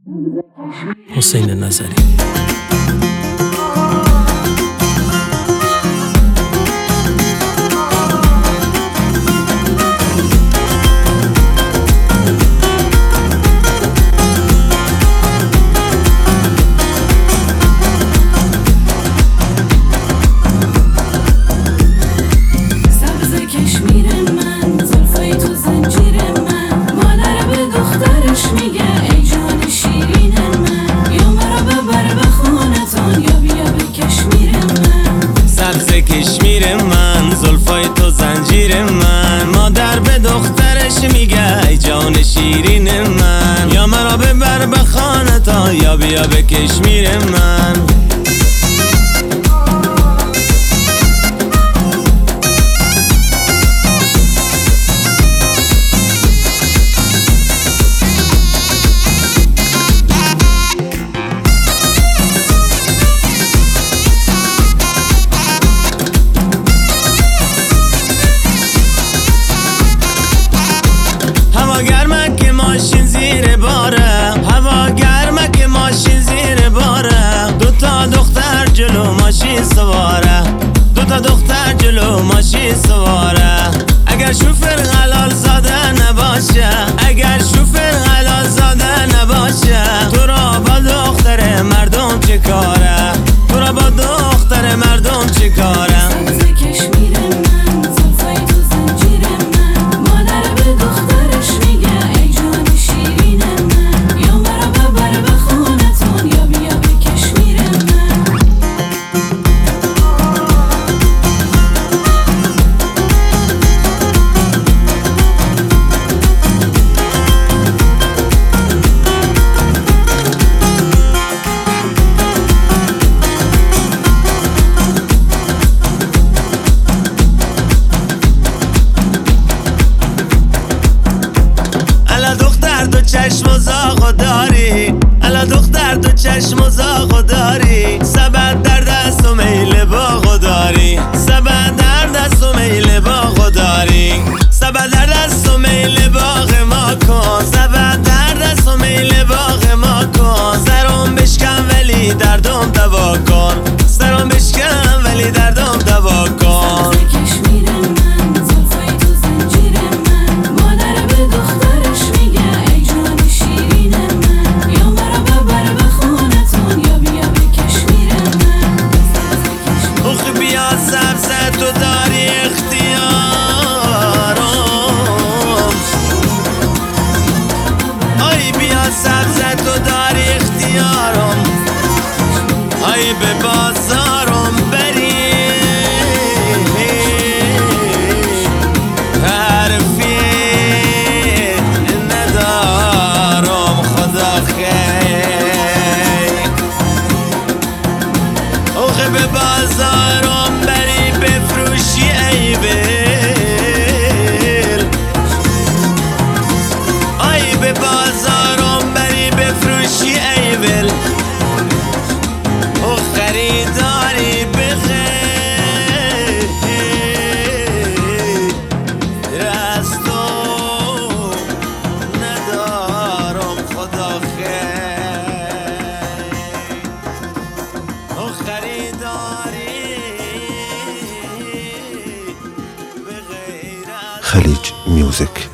حسین نظری. کشمیر من زلفای تو زنجیر من، مادر به دخترش میگه ای جان شیرین من، یا مرا ببر به خانه تا یا بیا به کشمیر من. گرمه که ماشین زیر باره، هوا گرمه که ماشین زیر باره، دوتا دختر جلو ماشین سواره، دوتا دختر جلو ماشین سواره. اگر شوفر حلال زاده نباشه، اگر شوفر حلال زاده نباشه، تو را با دختر مردم چه کاره، تو را با دختر مردم چه کاره. چشم و زاغو داری، الا دختر تو چشم و زاغو داری، سبد در دست و میل باغو داری، سبد در دست و میل باغو داری، سبد در دست و میل باغ ما کن، سبد در دست و میل باغ ما کن. سرم بشکن ولی دردم دوا کن، سرم بشکن ولی دردم دوا کن. تو داری اختیارم، ای بیا سبزه تو داری اختیارم، ای به بازارم بری حرفی ندارم خدا خیر، اوخه به بازارم بری بفروشی ای ول، ای به بازارم بری بفروشی ای ول، او خریداری بخیر از تو ندارم خدا خیر، او خریداری خلیج میوزیک.